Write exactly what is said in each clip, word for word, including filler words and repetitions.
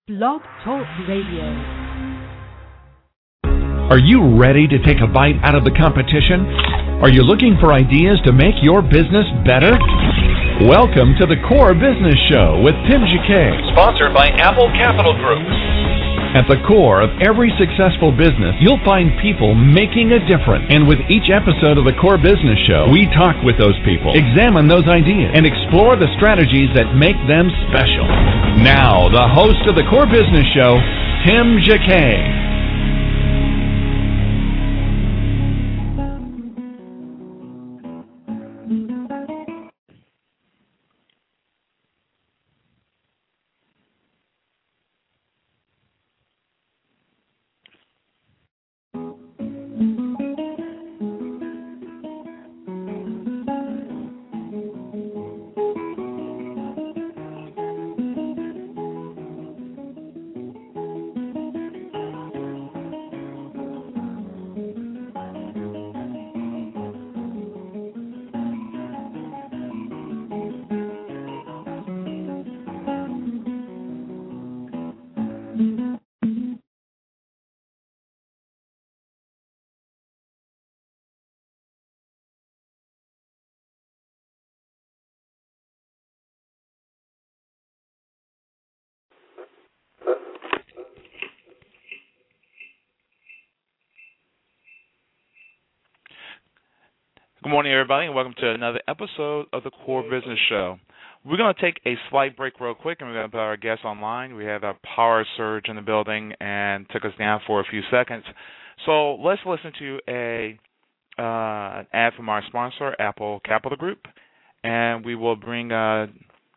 Blog Talk Radio. Are you ready to take a bite out of the competition? Are you looking for ideas to make your business better? Welcome to the Core Business Show with Tim Jacquet, sponsored by Apple Capital Group. At the core of every successful business, you'll find people making a difference. And with each episode of the Core Business Show, we talk with those people, examine those ideas, and explore the strategies that make them special. Now, the host of the Core Business Show, Tim Jacquet. Good morning, everybody, and welcome to another episode of the Core Business Show. We're going to take a slight break real quick, and we're going to put our guests online. We have a power surge in the building and took us down for a few seconds. So let's listen to a uh, an ad from our sponsor, Apple Capital Group, and we will bring uh,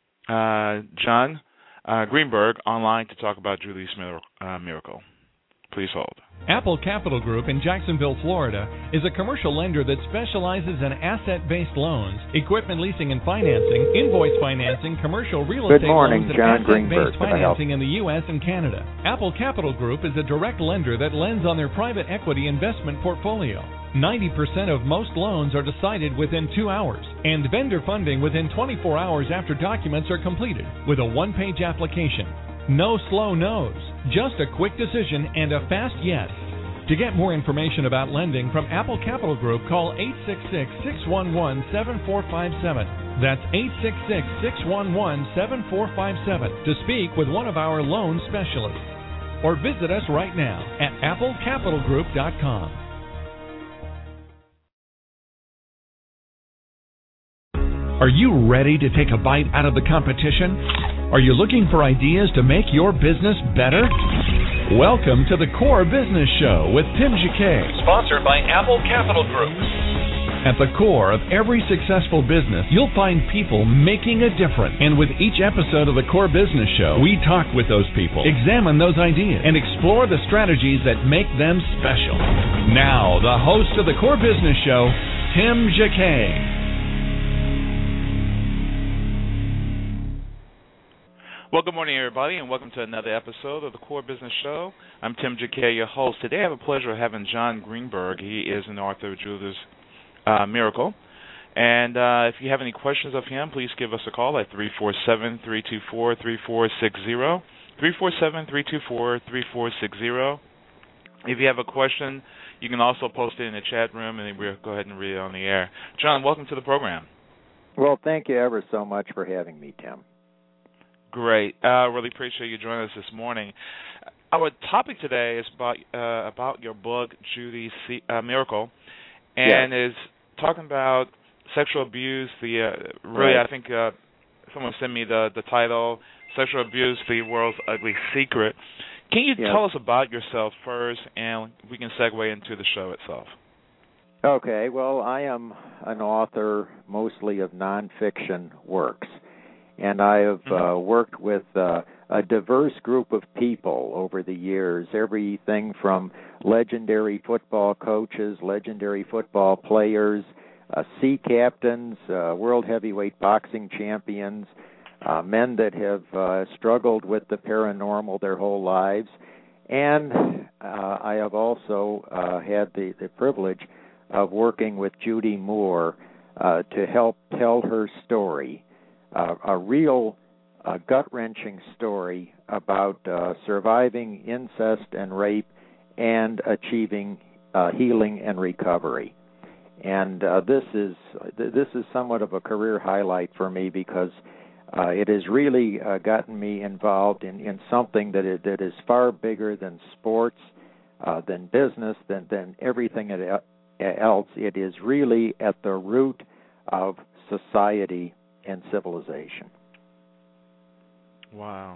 uh, John uh, Greenberg online to talk about Julie's uh, miracle. Please hold. Apple Capital Group in Jacksonville, Florida, is a commercial lender that specializes in asset-based loans, equipment leasing and financing, invoice financing, commercial real Good estate morning, loans, John and Greenberg. asset-based financing in the U S and Canada. Apple Capital Group is a direct lender that lends on their private equity investment portfolio. ninety percent of most loans are decided within two hours, and vendor funding within twenty-four hours after documents are completed, with a one-page application. No slow no's, just a quick decision and a fast yes. To get more information about lending from Apple Capital Group, call eight six six, six one one, seven four five seven. That's eight six six, six one one, seven four five seven to speak with one of our loan specialists. Or visit us right now at apple capital group dot com. Are you ready to take a bite out of the competition? Are you looking for ideas to make your business better? Welcome to the Core Business Show with Tim Jacquet, sponsored by Apple Capital Group. At the core of every successful business, you'll find people making a difference. And with each episode of the Core Business Show, we talk with those people, examine those ideas, and explore the strategies that make them special. Now, the host of the Core Business Show, Tim Jacquet. Well, good morning, everybody, and welcome to another episode of the Core Business Show. I'm Tim Jacquet, your host. Today I have a pleasure of having John Greenberg. He is an author of Julie's uh, Miracle. And uh, if you have any questions of him, please give us a call at three four seven, three two four, three four six zero, three four seven, three two four, three four six zero. If you have a question, you can also post it in the chat room, and we'll go ahead and read it on the air. John, welcome to the program. Well, thank you ever so much for having me, Tim. Great. I uh, really appreciate you joining us this morning. Our topic today is about uh, about your book, Julie's uh, Miracle, and yes. is talking about sexual abuse. The uh, really, right. I think uh, someone sent me the the title, "Sexual Abuse: The World's Ugly Secret." Can you yes. tell us about yourself first, and we can segue into the show itself? Okay. Well, I am an author mostly of nonfiction works. And I have uh, worked with uh, a diverse group of people over the years, everything from legendary football coaches, legendary football players, uh, sea captains, uh, world heavyweight boxing champions, uh, men that have uh, struggled with the paranormal their whole lives. And uh, I have also uh, had the, the privilege of working with Judy Moore uh, to help tell her story. Uh, a real uh, gut-wrenching story about uh, surviving incest and rape and achieving uh, healing and recovery. And uh, this is this is somewhat of a career highlight for me because uh, it has really uh, gotten me involved in, in something that is, that is far bigger than sports, uh, than business, than, than everything else. It is really at the root of society and civilization. Wow.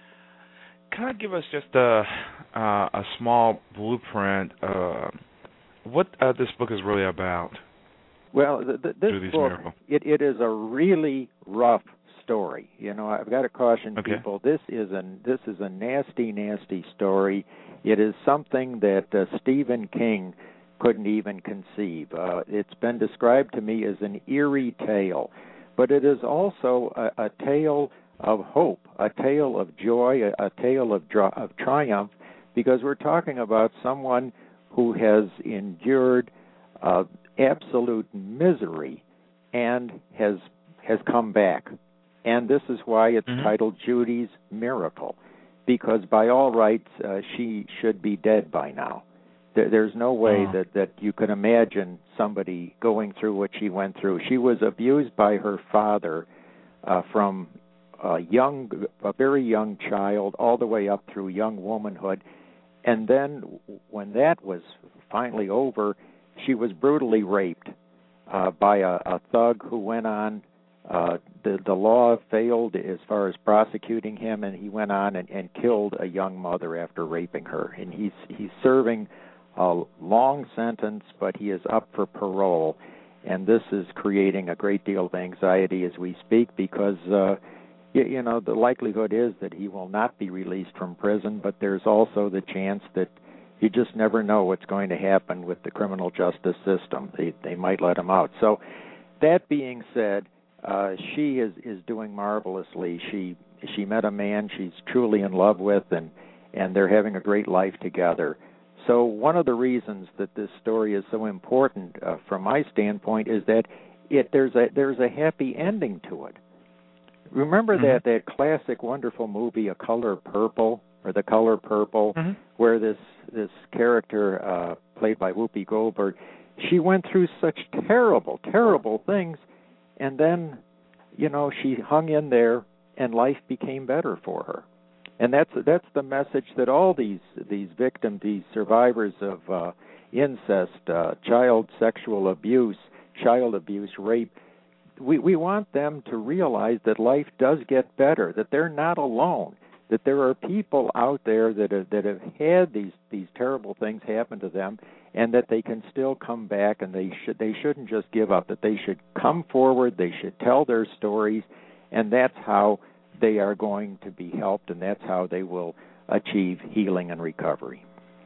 Kind of give us just a, uh, a small blueprint uh what uh, this book is really about. Well, the, the, this Judy's book, Miracle. it, it is a really rough story. You know, I've got to caution okay. people. This is a this is a nasty, nasty story. It is something that uh, Stephen King couldn't even conceive. Uh, it's been described to me as an eerie tale, but it is also a, a tale of hope, a tale of joy, a, a tale of, of triumph, because we're talking about someone who has endured uh, absolute misery and has has come back. And this is why it's mm-hmm. titled Judy's Miracle, because by all rights, uh, she should be dead by now. There, there's no way oh. that, that you can imagine somebody going through what she went through. She was abused by her father uh, from a young, a very young child all the way up through young womanhood. And then when that was finally over, she was brutally raped uh, by a, a thug who went on. Uh, the, the law failed as far as prosecuting him, and he went on and, and killed a young mother after raping her. And he's he's serving a long sentence, but he is up for parole. And this is creating a great deal of anxiety as we speak because uh, You, you know, the likelihood is that he will not be released from prison, but there's also the chance that you just never know what's going to happen with the criminal justice system. They they might let him out. So that being said, uh, she is, is doing marvelously. She she met a man she's truly in love with, and, and they're having a great life together. So one of the reasons that this story is so important uh, from my standpoint is that it there's a there's a happy ending to it. Remember mm-hmm. that, that classic, wonderful movie, A Color Purple, or The Color Purple, mm-hmm. where this this character, uh, played by Whoopi Goldberg, she went through such terrible, terrible things, and then, you know, she hung in there, and life became better for her. And that's that's the message that all these these victims, these survivors of uh, incest, uh, child sexual abuse, child abuse, rape, We we want them to realize that life does get better, that they're not alone, that there are people out there that have, that have had these, these terrible things happen to them, and that they can still come back, and they should they shouldn't just give up, that they should come forward, they should tell their stories, and that's how they are going to be helped, and that's how they will achieve healing and recovery.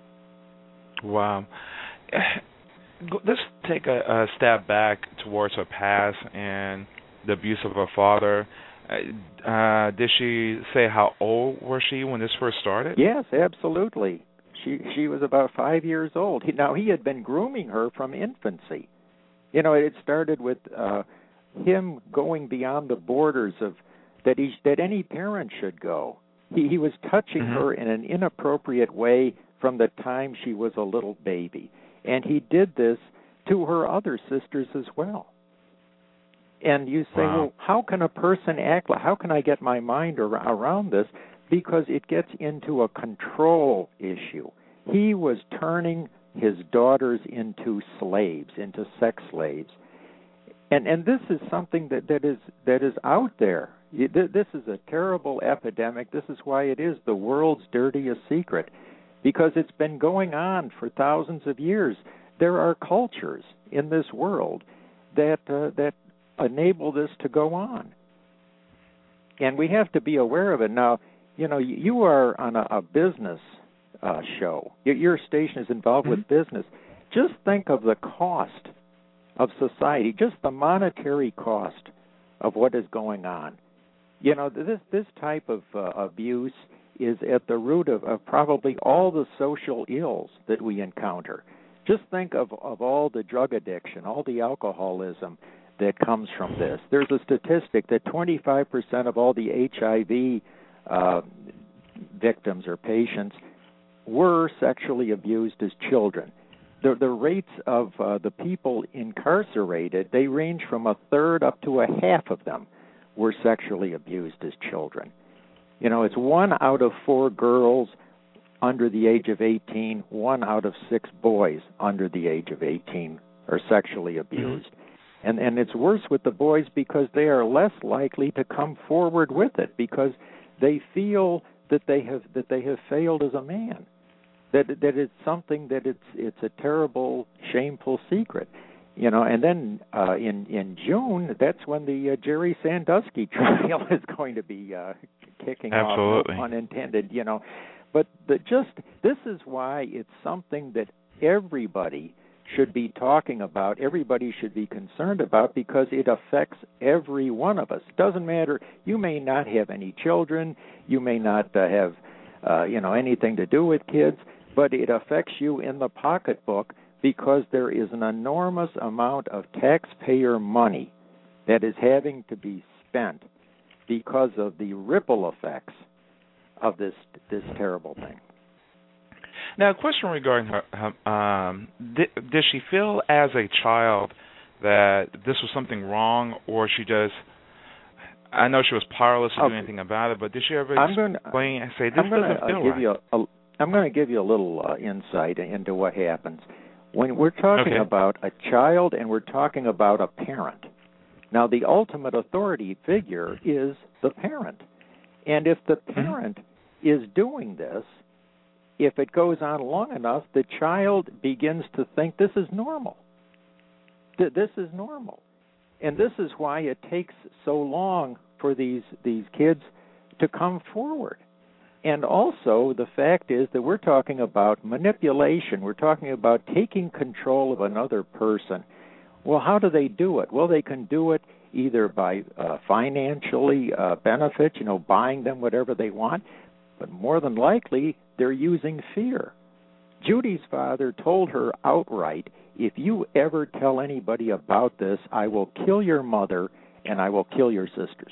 Wow. Let's take a, a step back towards her past and the abuse of her father. Uh, did she say how old was she when this first started? Yes, absolutely. She she was about five years old. He, now, he had been grooming her from infancy. You know, it started with uh, him going beyond the borders of that he that any parent should go. He he was touching mm-hmm. her in an inappropriate way from the time she was a little baby. And he did this to her other sisters as well. And you say, wow. well, how can a person act? How can I get my mind ar- around this? Because it gets into a control issue. He was turning his daughters into slaves, into sex slaves. And and this is something that, that is that is out there. This is a terrible epidemic. This is why it is the world's dirtiest secret. Because it's been going on for thousands of years. There are cultures in this world that uh, that enable this to go on. And we have to be aware of it. Now, you know, you are on a, a business uh, show. Your station is involved mm-hmm. with business. Just think of the cost of society, just the monetary cost of what is going on. You know, this this type of uh, abuse is at the root of, of probably all the social ills that we encounter. Just think of, of all the drug addiction, all the alcoholism that comes from this. There's a statistic that twenty-five percent of all the H I V uh, victims or patients were sexually abused as children. The, the rates of uh, the people incarcerated, they range from a third up to a half of them were sexually abused as children. You know, it's one out of four girls under the age of eighteen, one out of six boys under the age of eighteen are sexually abused. Mm-hmm. And and it's worse with the boys because they are less likely to come forward with it because they feel that they have that they have failed as a man. That that it's something that it's it's a terrible, shameful secret, you know. And then uh, in in June, that's when the uh, Jerry Sandusky trial is going to be uh, kicking Absolutely. off, unintended, you know. But the, just this is why it's something that everybody should be talking about. Everybody should be concerned about because it affects every one of us. It doesn't matter. You may not have any children. You may not uh, have uh, you know anything to do with kids. But it affects you in the pocketbook because there is an enormous amount of taxpayer money that is having to be spent because of the ripple effects of this this terrible thing. Now, a question regarding her, her um, did, did she feel as a child that this was something wrong, or she just, I know she was powerless to okay. do anything about it, but did she ever I'm gonna, explain and say, this I'm gonna, doesn't feel uh, give right? You a, a, I'm going to give you a little uh, insight into what happens. When we're talking okay. about a child and we're talking about a parent, now the ultimate authority figure is the parent. And if the parent mm-hmm. is doing this, if it goes on long enough, the child begins to think this is normal. Th- this is normal. And this is why it takes so long for these, these kids to come forward. And also, the fact is that we're talking about manipulation. We're talking about taking control of another person. Well, how do they do it? Well, they can do it either by uh, financially uh, benefit, you know, buying them whatever they want, but more than likely, they're using fear. Judy's father told her outright, if you ever tell anybody about this, I will kill your mother and I will kill your sisters.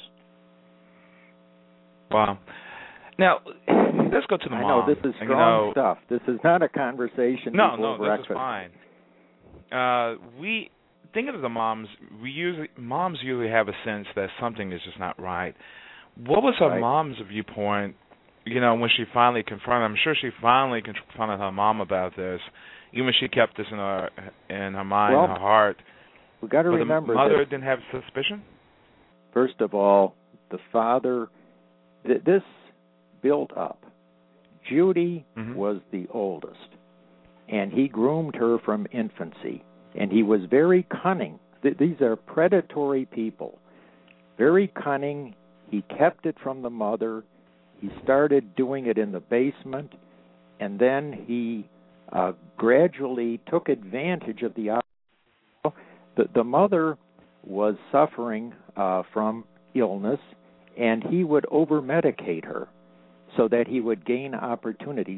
Wow. Now, let's go to the I mom. know, this is strong you know, stuff. This is not a conversation no, before no, breakfast. this is fine. Uh, we, thinking of the moms, we usually, moms usually have a sense that something is just not right. What was her right. mom's viewpoint, you know, when she finally confronted, I'm sure she finally confronted her mom about this, even when she kept this in her, in her mind well, and her heart. We've got to but remember the mother that, didn't have suspicion? First of all, the father, th- this built up. Judy mm-hmm. was the oldest, and he groomed her from infancy, and he was very cunning. Th- these are predatory people. Very cunning. He kept it from the mother. He started doing it in the basement, and then he uh, gradually took advantage of the The, the mother was suffering uh, from illness, and he would over-medicate her so that he would gain opportunities,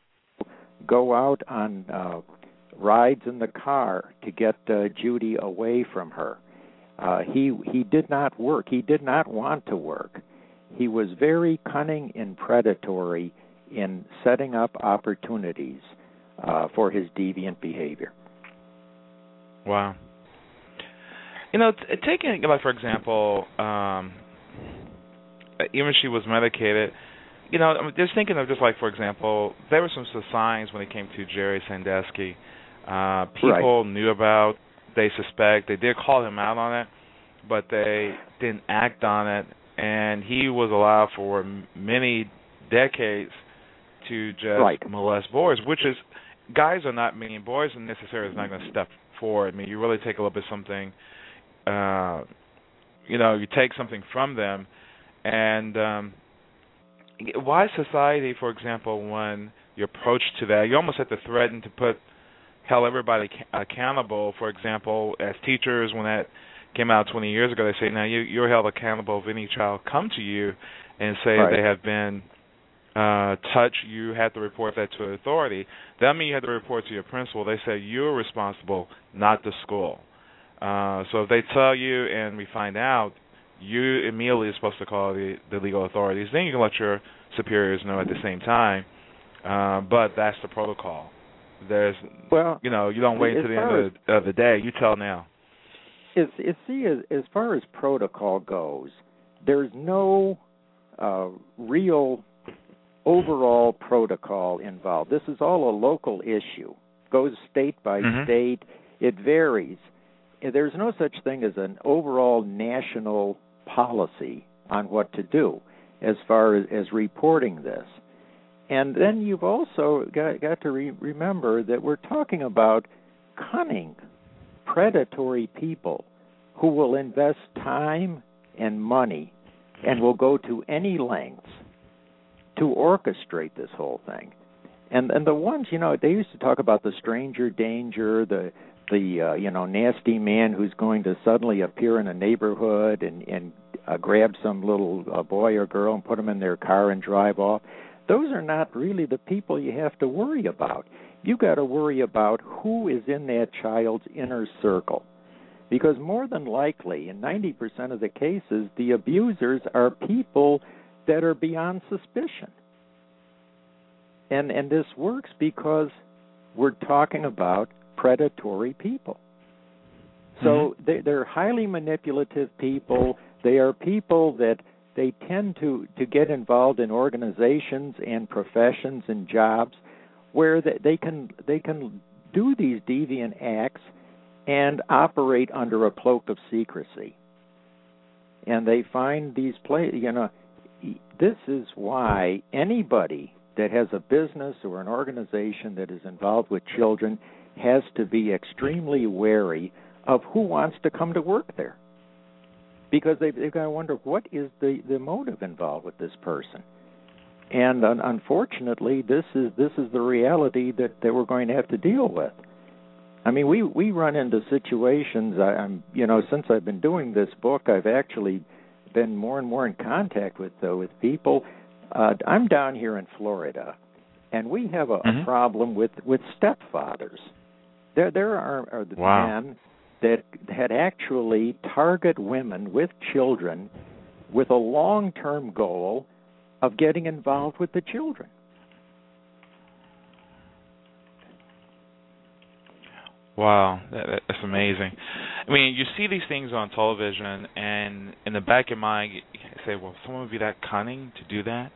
go out on uh, rides in the car to get uh, Judy away from her. Uh, he he did not work. He did not want to work. He was very cunning and predatory in setting up opportunities uh, for his deviant behavior. Wow. You know, t- taking, like, for example, um, even if she was medicated, you know, I'm just thinking of just like, for example, there were some signs when it came to Jerry Sandusky. Uh, people right. knew about, they suspect, they did call him out on it, but they didn't act on it, and he was allowed for many decades to just right. molest boys, which is, guys are not mean, boys are necessarily not going to step forward. I mean, you really take a little bit something, uh, you know, you take something from them, and um, why society, for example, when you approach to that, you almost have to threaten to put, held everybody ca- accountable. For example, as teachers, when that came out twenty years ago, they say, now you, you're held accountable if any child come to you and say right. they have been uh, touched, you have to report that to authority. That means you have to report to your principal. They say you're responsible, not the school. Uh, so if they tell you and we find out, you immediately are supposed to call the, the legal authorities. Then you can let your superiors know at the same time. Uh, but that's the protocol. There's, well, you know, you don't wait until the end as, of the, of the day. You tell now. Is, is, see, as, as far as protocol goes, there's no uh, real overall protocol involved. This is all a local issue. Goes state by mm-hmm. state. It varies. There's no such thing as an overall national policy on what to do as far as, as reporting this. And then you've also got, got to re- remember that we're talking about cunning, predatory people who will invest time and money and will go to any lengths to orchestrate this whole thing. And and the ones, you know, they used to talk about the stranger danger, the the uh, you know, nasty man who's going to suddenly appear in a neighborhood and and uh, grab some little uh, boy or girl and put them in their car and drive off. Those are not really the people you have to worry about. You got to worry about who is in that child's inner circle. Because more than likely, in ninety percent of the cases, the abusers are people that are beyond suspicion. And and this works because we're talking about predatory people. So mm-hmm. they, they're highly manipulative people. They are people that they tend to, to get involved in organizations and professions and jobs where they, they can they can do these deviant acts and operate under a cloak of secrecy. And they find these places, you know, this is why anybody that has a business or an organization that is involved with children has to be extremely wary of who wants to come to work there. Because they've, they've got to wonder, what is the, the motive involved with this person? And un- unfortunately, this is this is the reality that, that we're going to have to deal with. I mean, we, we run into situations, I, I'm you know, since I've been doing this book, I've actually been more and more in contact with uh, with people. Uh, I'm down here in Florida, and we have a, mm-hmm. a problem with, with stepfathers. There there are, are the wow. men that had actually target women with children with a long-term goal of getting involved with the children. Wow, that, that's amazing. I mean, you see these things on television, and in the back of your mind, you say, well, someone would be that cunning to do that?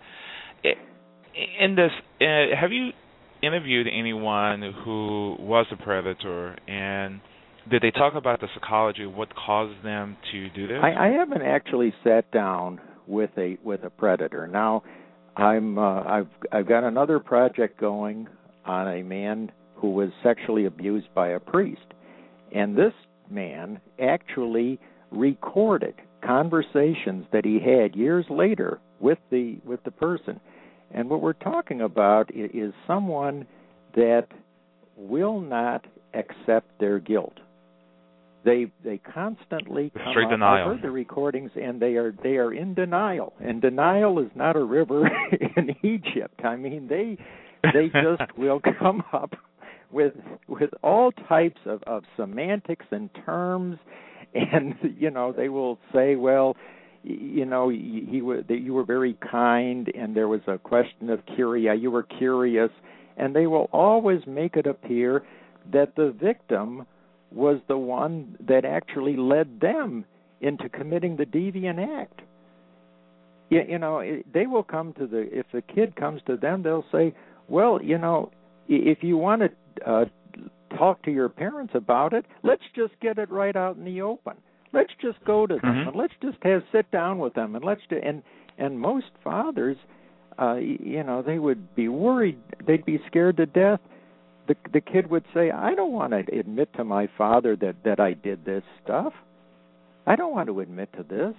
In this, uh, have you interviewed anyone who was a predator, and did they talk about the psychology of what caused them to do this? I, I haven't actually sat down with a with a predator. Now, I'm uh, I've I've got another project going on a man who was sexually abused by a priest, and this man actually recorded conversations that he had years later with the with the person. And what we're talking about is someone that will not accept their guilt. They they constantly come Straight up. denial. I've heard the recordings, and they are they are in denial. And denial is not a river in Egypt. I mean, they they just will come up with with all types of, of semantics and terms, and you know they will say, well, you know, he, he that you were very kind, and there was a question of curiosity. You were curious, and they will always make it appear that the victim was the one that actually led them into committing the deviant act. You, you know, they will come to the, if the kid comes to them, they'll say, well, you know, if you want to uh, talk to your parents about it, let's just get it right out in the open. Let's just go to them, mm-hmm. and let's just have sit down with them, and let's do, and and most fathers, uh, you know, they would be worried, they'd be scared to death. The the kid would say, I don't want to admit to my father that, that I did this stuff. I don't want to admit to this.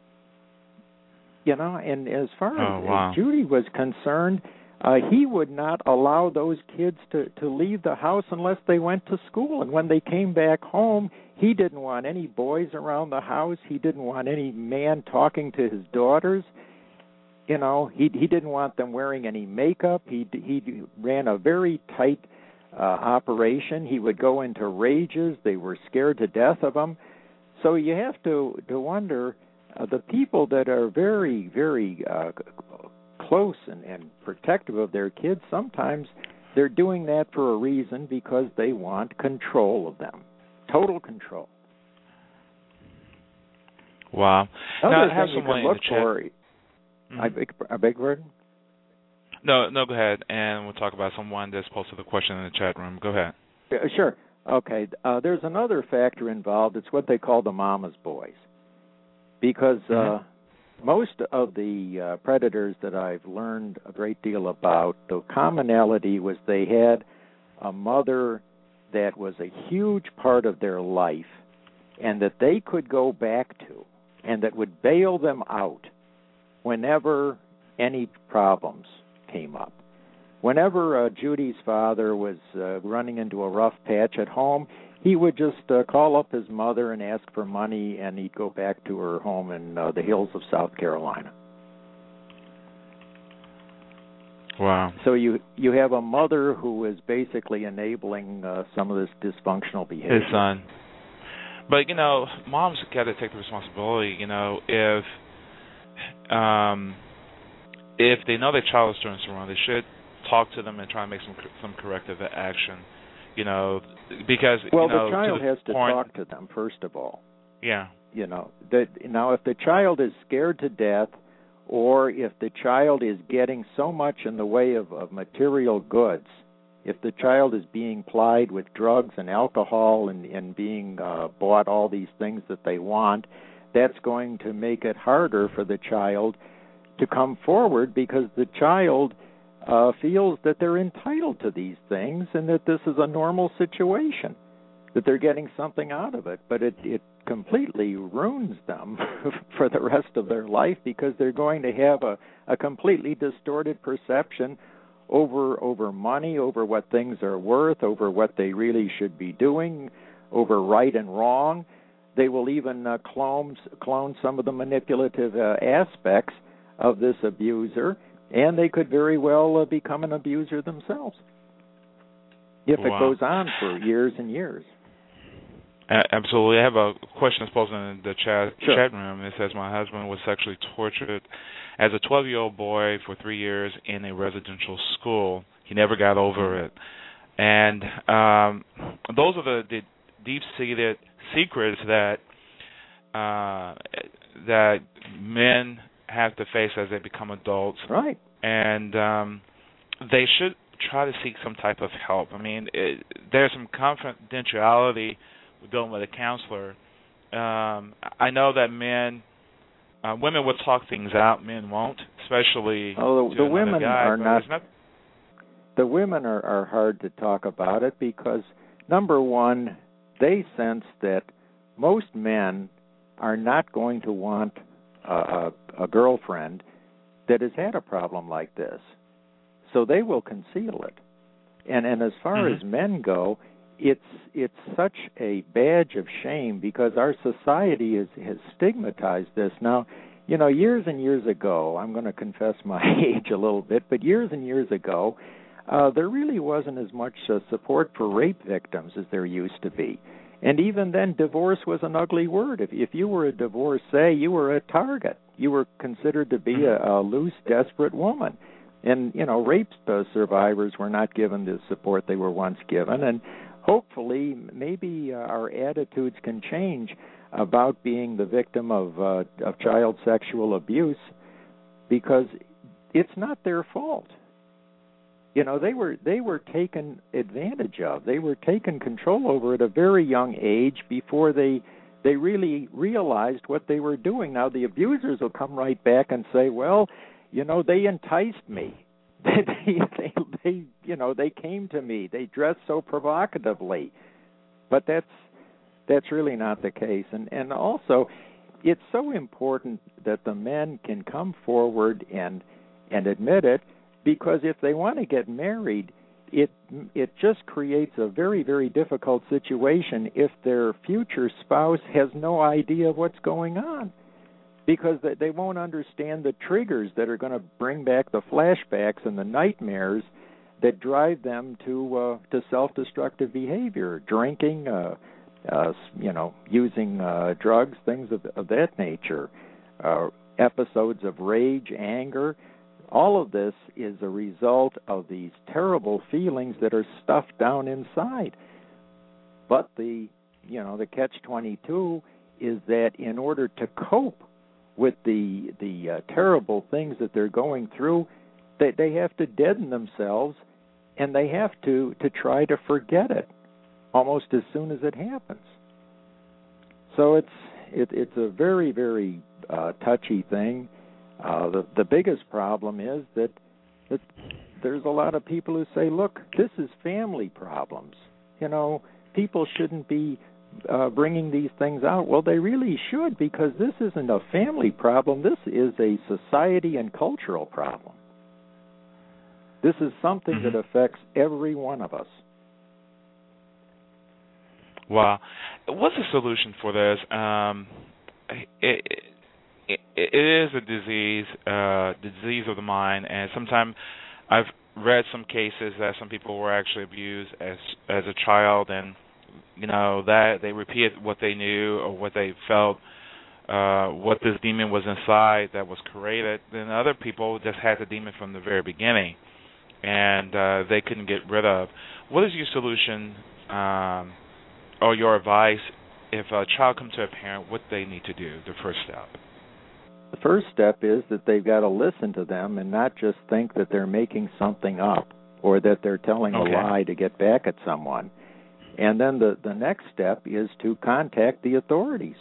You know, and as far oh, as, wow. as Judy was concerned, uh, he would not allow those kids to, to leave the house unless they went to school. And when they came back home, he didn't want any boys around the house. He didn't want any man talking to his daughters. You know, he he didn't want them wearing any makeup. He he ran a very tight uh, operation. He would go into rages. They were scared to death of him. So you have to to wonder uh, the people that are very very uh, close and, and protective of their kids, sometimes they're doing that for a reason because they want control of them, total control. Wow. Another now, I have thing you someone can look in the for. chat. Mm-hmm. I beg, I beg your pardon? No, no, go ahead, and we'll talk about someone that's posted a question in the chat room. Go ahead. Yeah, sure. Okay. Uh, there's another factor involved. It's what they call the mama's boys, because uh, mm-hmm. most of the uh, predators that I've learned a great deal about, the commonality was they had a mother that was a huge part of their life and that they could go back to and that would bail them out whenever any problems came up. Whenever uh, Judy's father was uh, running into a rough patch at home, he would just uh, call up his mother and ask for money, and he'd go back to her home in uh, the hills of South Carolina. Wow. So you you have a mother who is basically enabling uh, some of this dysfunctional behavior. His son. But, you know, moms got to take the responsibility, you know, if um, if they know their child is doing something wrong, they should talk to them and try and make some some corrective action, you know, because, well, you know, the child to the has to point, talk to them, first of all. Yeah. You know, that now if the child is scared to death, or if the child is getting so much in the way of, of material goods, if the child is being plied with drugs and alcohol and, and being uh, bought all these things that they want, that's going to make it harder for the child to come forward, because the child uh, feels that they're entitled to these things and that this is a normal situation, that they're getting something out of it. But it, it completely ruins them for the rest of their life, because they're going to have a, a completely distorted perception over over money, over what things are worth, over what they really should be doing, over right and wrong. They will even uh, clone, clone some of the manipulative uh, aspects of this abuser, and they could very well uh, become an abuser themselves if wow. it goes on for years and years. Absolutely. I have a question that's posted in the chat sure. chat room. It says, my husband was sexually tortured as a twelve-year-old boy for three years in a residential school. He never got over it. And um, those are the, the deep-seated secrets that uh, that men have to face as they become adults. Right. And um, they should try to seek some type of help. I mean, it, there's some confidentiality dealing with a counselor. Um, I know that men, uh, women will talk things out, men won't, especially oh, the, to the women guy, are not, not. The women are, are hard to talk about it because, number one, they sense that most men are not going to want a, a, a girlfriend that has had a problem like this, so they will conceal it. And and as far mm-hmm. as men go, it's it's such a badge of shame because our society has, has stigmatized this. Now, you know, years and years ago, I'm going to confess my age a little bit, but years and years ago, uh, there really wasn't as much uh, support for rape victims as there used to be. And even then, divorce was an ugly word. If if you were a divorcee, you were a target. You were considered to be a, a loose, desperate woman. And, you know, rape uh, survivors were not given the support they were once given. And hopefully, maybe uh, our attitudes can change about being the victim of uh, of child sexual abuse, because it's not their fault. You know, they were they were taken advantage of. They were taken control over at a very young age before they they really realized what they were doing. Now, the abusers will come right back and say, well, you know, they enticed me. they, they, they, you know, they came to me. They dressed so provocatively. But that's that's really not the case. And and also, it's so important that the men can come forward and and admit it, because if they want to get married, it it just creates a very, very difficult situation if their future spouse has no idea what's going on, because they won't understand the triggers that are going to bring back the flashbacks and the nightmares that drive them to uh, to self-destructive behavior, drinking, uh, uh, you know, using uh, drugs, things of, of that nature, uh, episodes of rage, anger. all of this is a result of these terrible feelings that are stuffed down inside. But the, you know, the catch twenty-two is that in order to cope with the the uh, terrible things that they're going through, they they have to deaden themselves, and they have to to try to forget it almost as soon as it happens. So it's it, it's a very very uh, touchy thing. Uh, the the biggest problem is that that there's a lot of people who say, look, this is family problems. You know, people shouldn't be uh, bringing these things out. Well, they really should, because this isn't a family problem. This is a society and cultural problem. This is something mm-hmm. that affects every one of us. Wow. What's the solution for this? Um, it, it, it is a disease, uh, disease of the mind, and sometimes I've read some cases that some people were actually abused as as a child, and you know that they repeated what they knew or what they felt, uh, what this demon was inside that was created. Then other people just had the demon from the very beginning, and uh, they couldn't get rid of. What is your solution um, or your advice if a child comes to a parent? What they need to do, the first step? The first step is that they've got to listen to them and not just think that they're making something up or that they're telling okay. a lie to get back at someone. And then the, the next step is to contact the authorities.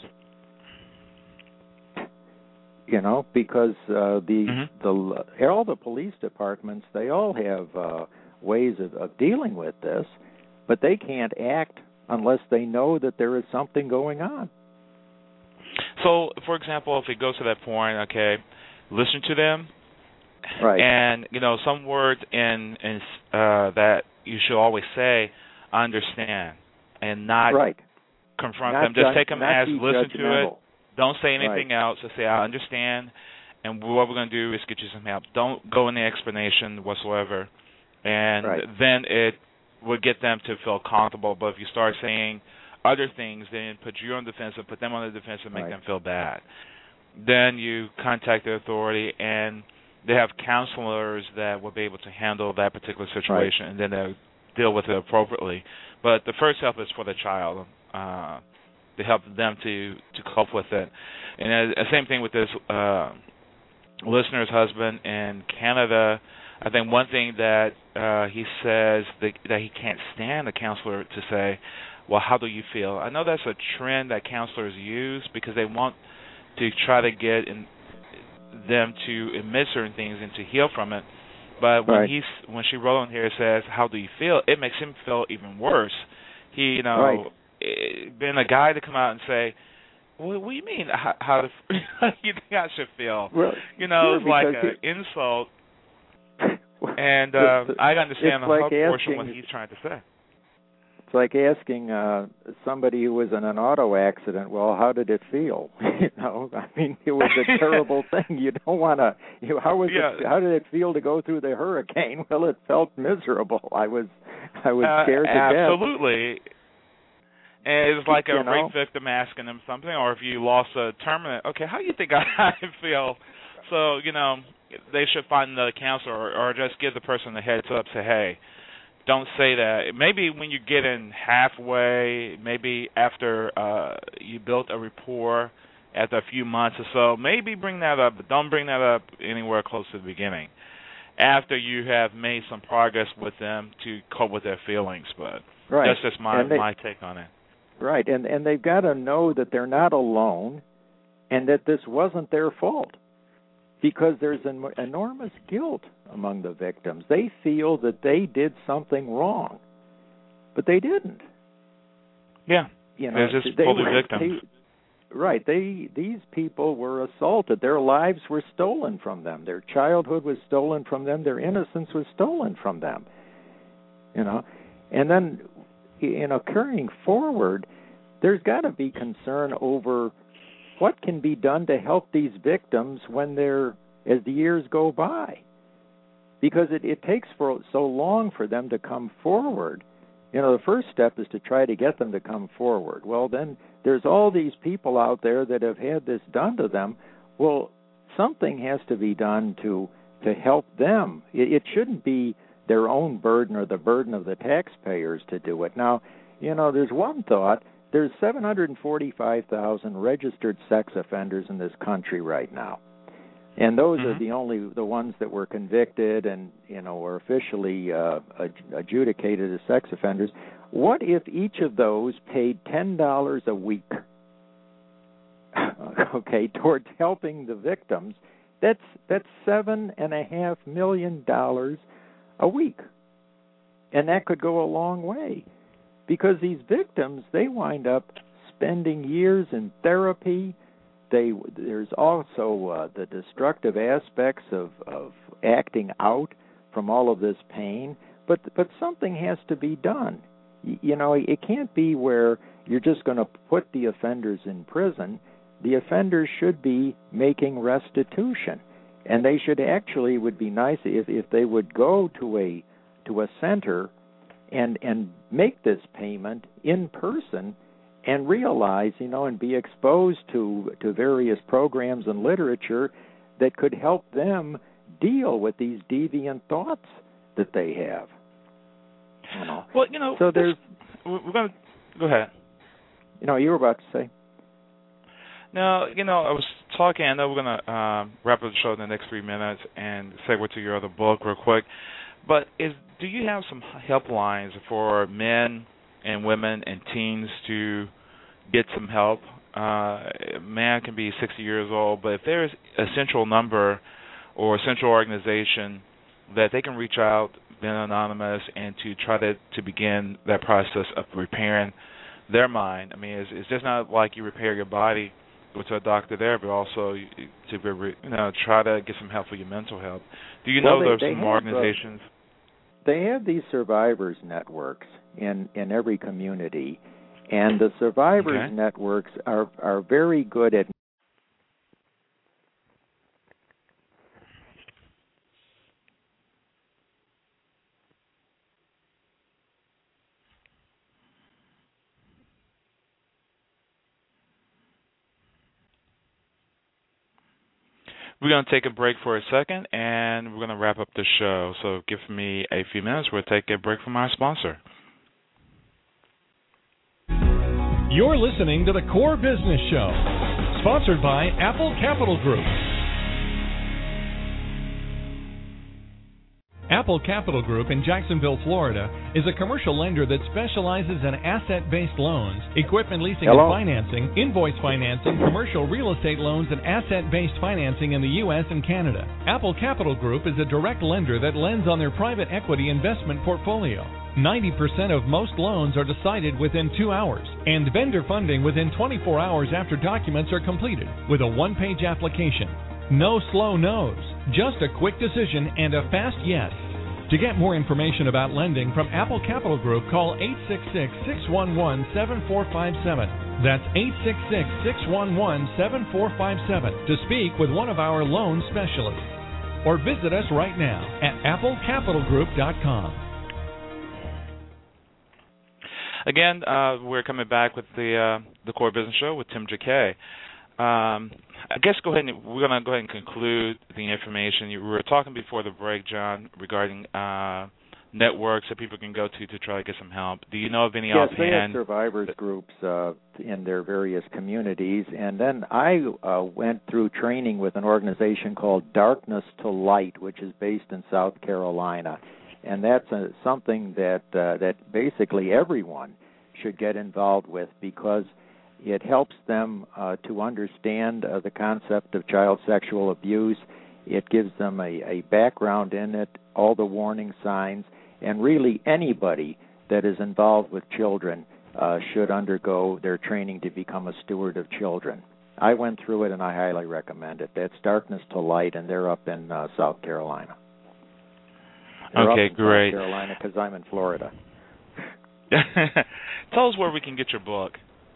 You know, because uh, the mm-hmm. the all the police departments, they all have uh, ways of, of dealing with this, but they can't act unless they know that there is something going on. So, for example, if it goes to that point, okay, listen to them, right? And you know, some words in in uh, that you should always say, "I understand," and not right. confront not them. Just ju- take them as listen judgmental. to it. Don't say anything right. else. Just say, "I understand," and what we're going to do is get you some help. Don't go in the explanation whatsoever, and right. then it would get them to feel comfortable. But if you start saying other things, then put you on the defensive, put them on the defensive, make right. them feel bad. Then you contact the authority, and they have counselors that will be able to handle that particular situation, right. and then they'll deal with it appropriately. But the first help is for the child, uh, to help them to, to cope with it. And the uh, same thing with this uh, listener's husband in Canada. I think one thing that uh, he says that, that he can't stand a counselor to say, well, how do you feel? I know that's a trend that counselors use because they want to try to get in them to admit certain things and to heal from it. But when right. he's when she wrote on here says, how do you feel? It makes him feel even worse. He, you know, right. it, being a guy to come out and say, well, what do you mean? How, how, to, how do you think I should feel? Well, you know, sure, it's like an he, insult. And uh, the, the, I understand the like whole portion asking, what he's trying to say. It's like asking uh, somebody who was in an auto accident, well, how did it feel? you know, I mean, it was a terrible thing. You don't want to. You know, how was yeah. it? How did it feel to go through the hurricane? Well, it felt miserable. I was, I was uh, scared to absolutely. death. Absolutely. And it's like a you know? rape victim asking them something, or if you lost a terminate, okay, how do you think I feel? So, you know, they should find another counselor, or, or just give the person a heads up, say, hey, don't say that. Maybe when you get in halfway, maybe after uh, you built a rapport after a few months or so, maybe bring that up, but don't bring that up anywhere close to the beginning. After you have made some progress with them to cope with their feelings, but right. that's just my they, my take on it. Right, and and they've got to know that they're not alone, and that this wasn't their fault, because there's an enormous guilt among the victims. They feel that they did something wrong, but they didn't. Yeah, you know, they're just they fully were, victims. They, right, they these people were assaulted. Their lives were stolen from them. Their childhood was stolen from them. Their innocence was stolen from them. You know, and then, you know, carrying forward, there's got to be concern over what can be done to help these victims when they're, as the years go by, because it, it takes for so long for them to come forward. You know, the first step is to try to get them to come forward. Well, then there's all these people out there that have had this done to them. Well, something has to be done to to help them. It, it shouldn't be their own burden or the burden of the taxpayers to do it. Now, you know, there's one thought. There's seven hundred forty-five thousand registered sex offenders in this country right now. And those mm-hmm. are the only the ones that were convicted and, you know, were officially uh, adjudicated as sex offenders. What if each of those paid ten dollars a week, okay, towards helping the victims? That's that's seven and a half million dollars a week, and that could go a long way, because these victims, they wind up spending years in therapy. They, there's also uh, the destructive aspects of, of acting out from all of this pain, but but something has to be done. You, you know, it can't be where you're just going to put the offenders in prison. The offenders should be making restitution, and they should actually, would be nice if, if they would go to a to a center and and make this payment in person, and realize, you know, and be exposed to, to various programs and literature that could help them deal with these deviant thoughts that they have. You know? Well, you know, so there's. We're going to go ahead. You know, you were about to say. No, you know, I was talking. I know we're going to um, wrap up the show in the next three minutes and segue to your other book real quick. But is do you have some helplines for men and women and teens to get some help? Uh, a man can be sixty years old, but if there's a central number or a central organization that they can reach out, being anonymous, and to try to, to begin that process of repairing their mind. I mean, it's, it's just not like you repair your body, go to a doctor there, but also to you know try to get some help for your mental health. Do you know well, they, there's some have, organizations? Uh, they have these survivors networks in, in every community, and the survivors okay. networks are, are very good at We're going to take a break for a second, and we're going to wrap up the show. So give me a few minutes. We'll take a break from our sponsor. You're listening to the Core Business Show, sponsored by Apple Capital Group. Apple Capital Group in Jacksonville, Florida, is a commercial lender that specializes in asset-based loans, equipment leasing Hello? and financing, invoice financing, commercial real estate loans, and asset-based financing in the U S and Canada. Apple Capital Group is a direct lender that lends on their private equity investment portfolio. ninety percent of most loans are decided within two hours, and vendor funding within twenty-four hours after documents are completed, with a one-page application. No slow no's, just a quick decision and a fast yes. To get more information about lending from Apple Capital Group, call eight six six, six one one, seven four five seven. That's eight six six, six one one, seven four five seven to speak with one of our loan specialists. Or visit us right now at apple capital group dot com. Again, uh, we're coming back with the uh, the Core Business Show with Tim Jacquet. Um, I guess go ahead and we're going to go ahead and conclude the information. You, we were talking before the break, John, regarding uh, networks that people can go to to try to get some help. Do you know of any yes, offhand? Yes, they have survivors groups uh, in their various communities. And then I uh, went through training with an organization called Darkness to Light, which is based in South Carolina. And that's a, something that uh, that basically everyone should get involved with, because it helps them uh, to understand uh, the concept of child sexual abuse. It gives them a, a background in it, all the warning signs, and really anybody that is involved with children uh, should undergo their training to become a steward of children. I went through it, and I highly recommend it. That's Darkness to Light, and they're up in uh, South Carolina. They're okay, up in great. South Carolina, because I'm in Florida. Tell us where we can get your book.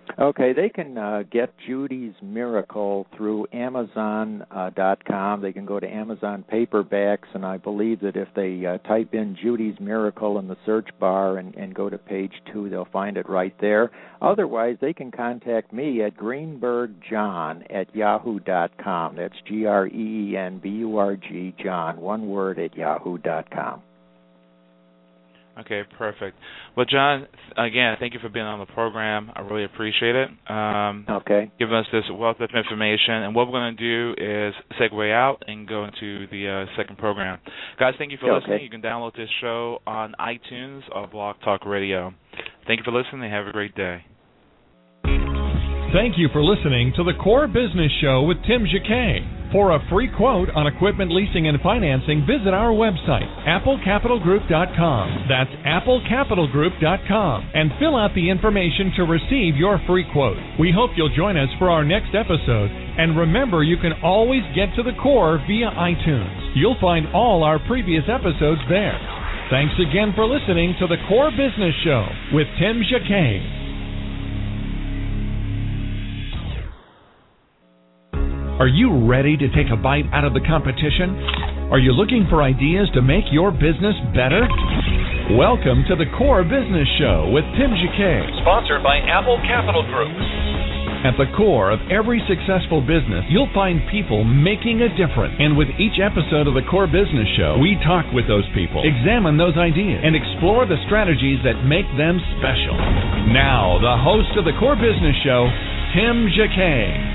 Okay, they can uh, get Judy's Miracle through Amazon dot com. They can go to Amazon Paperbacks, and I believe that if they uh, type in Judy's Miracle in the search bar and, and go to page two, they'll find it right there. Otherwise, they can contact me at greenbergjohn at yahoo dot com. That's G R E E N B U R G, John, one word, at yahoo dot com. Okay, perfect. Well, John, again, thank you for being on the program. I really appreciate it. Um, okay. Giving us this wealth of information. And what we're going to do is segue out and go into the uh, second program. Guys, thank you for okay. listening. You can download this show on iTunes or Blog Talk Radio. Thank you for listening and have a great day. Thank you for listening to the Core Business Show with Tim Jacquet. For a free quote on equipment leasing and financing, visit our website, apple capital group dot com. That's apple capital group dot com. And fill out the information to receive your free quote. We hope you'll join us for our next episode. And remember, you can always get to the core via iTunes. You'll find all our previous episodes there. Thanks again for listening to the Core Business Show with Tim Jacquet. Are you ready to take a bite out of the competition? Are you looking for ideas to make your business better? Welcome to the Core Business Show with Tim Jacquet, sponsored by Apple Capital Group. At the core of every successful business, you'll find people making a difference. And with each episode of the Core Business Show, we talk with those people, examine those ideas, and explore the strategies that make them special. Now, the host of the Core Business Show, Tim Jacquet.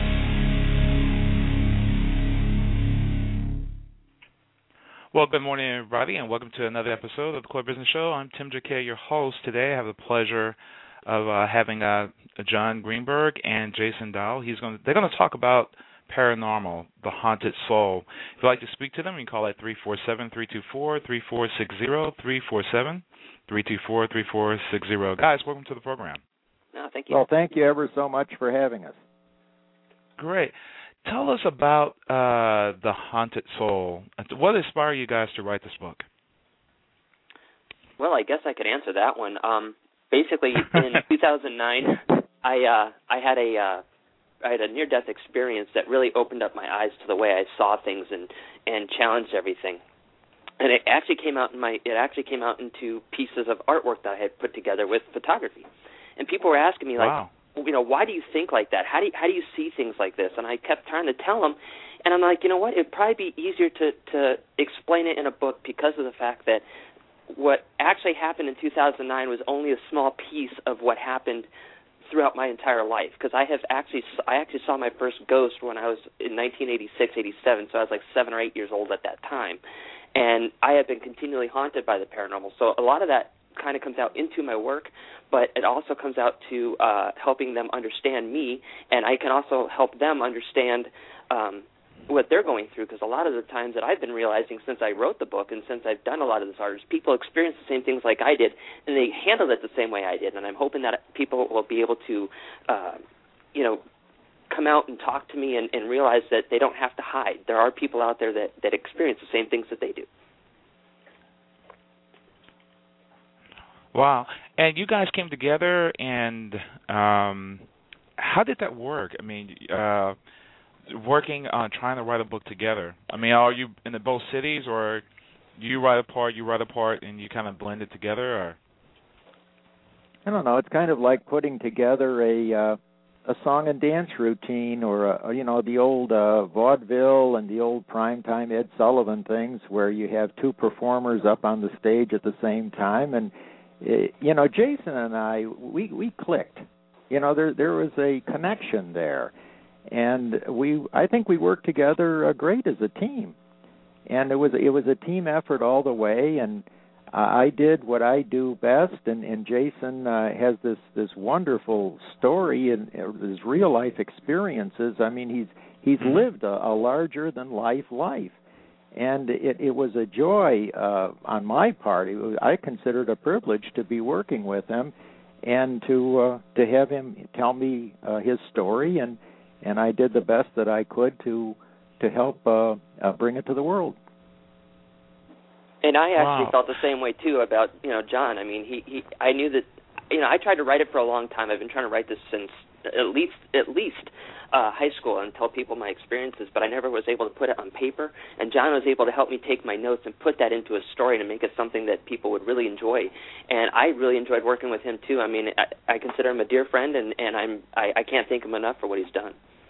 Well, good morning, everybody, and welcome to another episode of the Core Business Show. I'm Tim Jacquet, your host. Today I have the pleasure of uh, having uh, John Greenberg and Jason Dow. He's going to, they're going to talk about paranormal, the haunted soul. If you'd like to speak to them, you can call at three four seven, three two four, three four six zero, three four seven, three two four, three four six zero. Guys, welcome to the program. No, thank you. Well, thank you ever so much for having us. Great. Tell us about uh, the haunted soul. What inspired you guys to write this book? Well, I guess I could answer that one. Um, basically, in two thousand nine, I uh, I had a uh, I had a near-death experience that really opened up my eyes to the way I saw things and, and challenged everything. And it actually came out in my it actually came out into pieces of artwork that I had put together with photography. And people were asking me like. Wow. You know, why do you think like that? How do you, how do you see things like this? And I kept trying to tell them, and I'm like, you know what? It'd probably be easier to, to explain it in a book because of the fact that what actually happened in two thousand nine was only a small piece of what happened throughout my entire life. Because I have actually I actually saw my first ghost when I was in nineteen eighty-six, eighty-seven, so I was like seven or eight years old at that time, and I have been continually haunted by the paranormal. So a lot of that kind of comes out into my work, but it also comes out to uh, helping them understand me, and I can also help them understand um, what they're going through, because a lot of the times that I've been realizing since I wrote the book and since I've done a lot of this art is people experience the same things like I did, and they handle it the same way I did, and I'm hoping that people will be able to, uh, you know, come out and talk to me and, and realize that they don't have to hide. There are people out there that, that experience the same things that they do. Wow. And you guys came together, and um, how did that work? I mean, uh, working on trying to write a book together. I mean, are you in the both cities, or you write a part, you write a part, and you kind of blend it together? Or I don't know. It's kind of like putting together a uh, a song and dance routine, or a, you know, the old uh, vaudeville and the old primetime Ed Sullivan things, where you have two performers up on the stage at the same time, and you know, Jason and I, we we clicked. You know, there there was a connection there, and we I think we worked together uh, great as a team, and it was it was a team effort all the way. And uh, I did what I do best, and and Jason uh, has this this wonderful story and uh, his real life experiences. I mean, he's he's lived a, a larger than life life. And it, it was a joy uh, on my part. It was, I considered a privilege to be working with him and to uh, to have him tell me uh, his story, and, and I did the best that I could to to help uh, uh, bring it to the world. And I actually Wow. felt the same way too about you know John. I mean, he, he I knew that you know I tried to write it for a long time. I've been trying to write this since at least at least uh, high school and tell people my experiences, but I never was able to put it on paper. And John was able to help me take my notes and put that into a story to make it something that people would really enjoy. And I really enjoyed working with him too. I mean, I, I consider him a dear friend, and, and I'm I, I can't thank him enough for what he's done.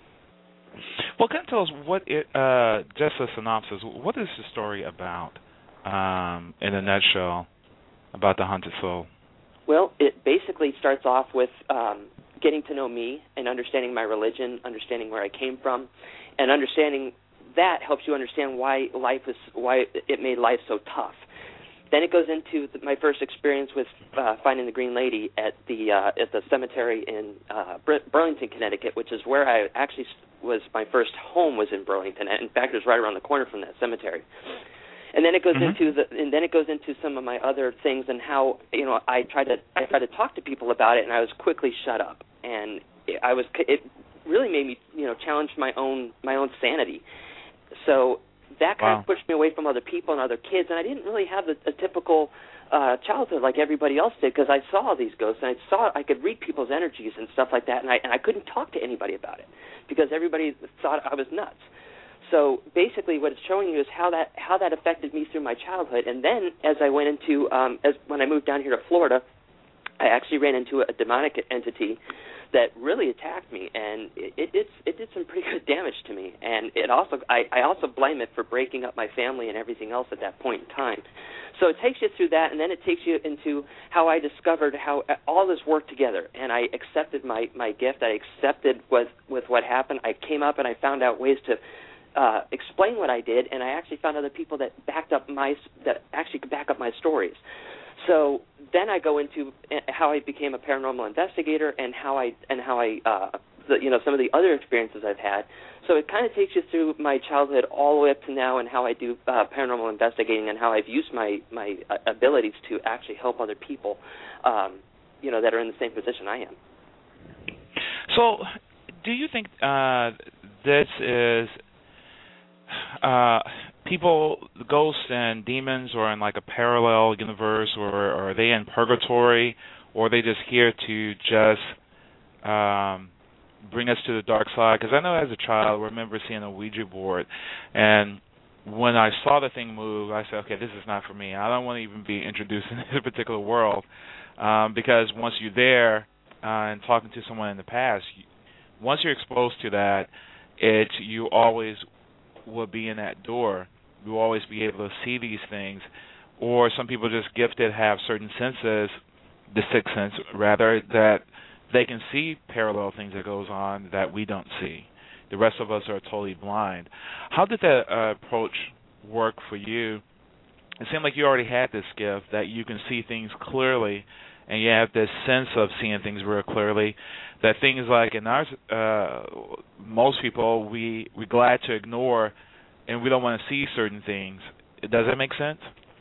Well, can you tell us what it, uh, just a synopsis, what is the story about, um, in a nutshell, about The Haunted Soul? Well, it basically starts off with um, getting to know me and understanding my religion, understanding where I came from, and understanding that helps you understand why life is why it made life so tough. Then it goes into the, my first experience with uh, finding the Green Lady at the uh, at the cemetery in uh, Burlington, Connecticut, which is where I actually was. My first home was in Burlington. In fact, it was right around the corner from that cemetery. And then it goes mm-hmm. into the, and then it goes into some of my other things and how, you know, I tried to I tried to talk to people about it, and I was quickly shut up, and I was it really made me, you know, challenge my own my own sanity. So that kind wow. of pushed me away from other people and other kids, and I didn't really have a, a typical uh, childhood like everybody else did, because I saw these ghosts and I saw I could read people's energies and stuff like that, and I and I couldn't talk to anybody about it because everybody thought I was nuts. So basically, what it's showing you is how that how that affected me through my childhood. And then, as I went into um, as when I moved down here to Florida, I actually ran into a demonic entity that really attacked me, and it it, it's, it did some pretty good damage to me. And it also I, I also blame it for breaking up my family and everything else at that point in time. So it takes you through that, and then it takes you into how I discovered how all this worked together, and I accepted my, my gift. I accepted with with what happened. I came up and I found out ways to Uh, explain what I did, and I actually found other people that backed up my that actually could back up my stories. So then I go into how I became a paranormal investigator and how I and how I uh, the, you know some of the other experiences I've had. So it kind of takes you through my childhood all the way up to now, and how I do uh, paranormal investigating, and how I've used my my abilities to actually help other people, um, you know, that are in the same position I am. So, do you think uh, this is Uh, people, ghosts and demons, are in like a parallel universe, or, or are they in purgatory, or are they just here to just um, bring us to the dark side? Because I know as a child, I remember seeing a Ouija board, and when I saw the thing move, I said, okay, this is not for me. I don't want to even be introduced into this particular world, um, because once you're there uh, and talking to someone in the past, you, once you're exposed to that, it you always will be in that door. You'll always be able to see these things. Or some people just gifted have certain senses, the sixth sense rather, that they can see parallel things that goes on that we don't see. The rest of us are totally blind. How did that uh, approach work for you? It seemed like you already had this gift that you can see things clearly, and you have this sense of seeing things real clearly, that things like in our, uh, most people, we, we're glad to ignore, and we don't want to see certain things. Does that make sense?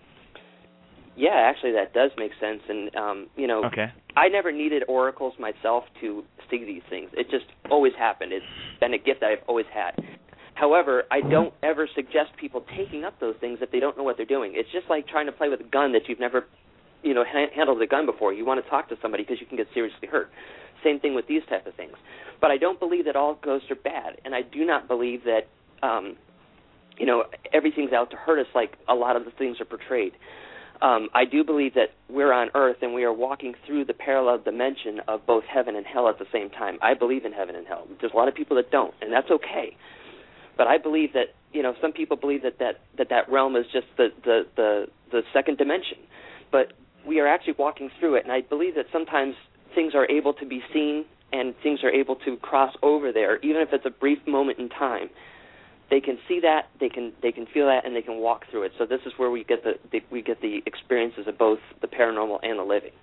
Yeah, actually that does make sense. And, um, you know, okay. I never needed oracles myself to see these things. It just always happened. It's been a gift that I've always had. However, I don't ever suggest people taking up those things if they don't know what they're doing. It's just like trying to play with a gun that you've never you know, ha- handled a gun before. You want to talk to somebody because you can get seriously hurt. Same thing with these type of things. But I don't believe that all ghosts are bad, and I do not believe that, um, you know, everything's out to hurt us like a lot of the things are portrayed. Um, I do believe that we're on Earth and we are walking through the parallel dimension of both heaven and hell at the same time. I believe in heaven and hell. There's a lot of people that don't, and that's okay. But I believe that, you know, some people believe that that, that, that realm is just the, the, the, the second dimension. But we are actually walking through it, and I believe that sometimes things are able to be seen and things are able to cross over there, even if it's a brief moment in time. They can see that, they can they can feel that, and they can walk through it. So this is where we get the, the we get the experiences of both the paranormal and the living.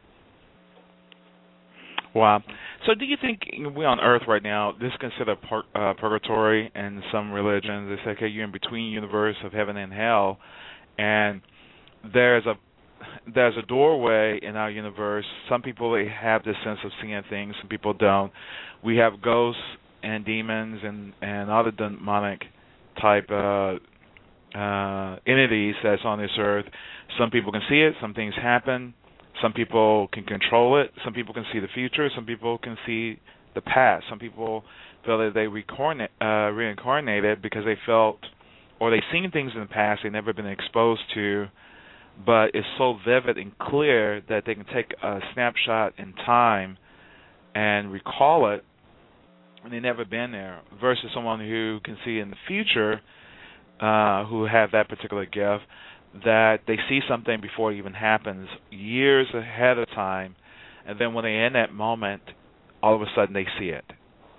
Wow. So do you think we're on Earth right now, this is considered pur- uh, purgatory in some religions? They say, okay, you're in between universe of heaven and hell, and there's a there's a doorway in our universe. Some people have this sense of seeing things, some people don't. We have ghosts and demons and, and other demonic type uh, uh, entities that's on this earth. Some people can see it, some things happen. Some people can control it. Some people can see the future. Some people can see the past. Some people feel that they reincarnate, uh, reincarnated because they felt, or they've seen things in the past they've never been exposed to, but it's so vivid and clear that they can take a snapshot in time and recall it, and they've never been there, versus someone who can see in the future, uh, who have that particular gift, that they see something before it even happens, years ahead of time, and then when they're in that moment, all of a sudden they see it.